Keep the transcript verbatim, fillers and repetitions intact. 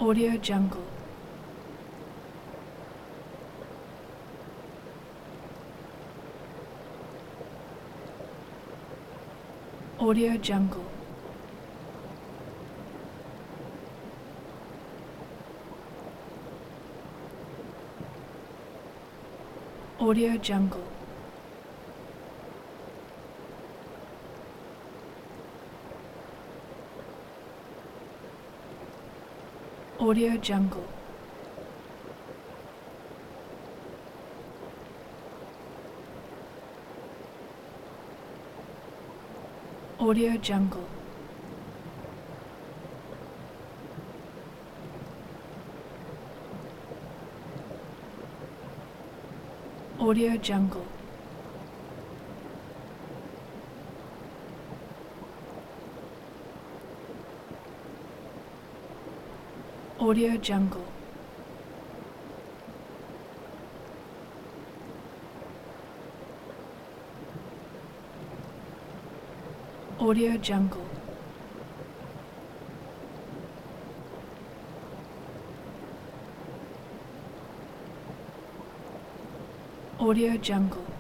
Audio Jungle. Audio Jungle. Audio Jungle. Audio Jungle. Audio Jungle. Audio Jungle. Audio Jungle. Audio Jungle. Audio Jungle.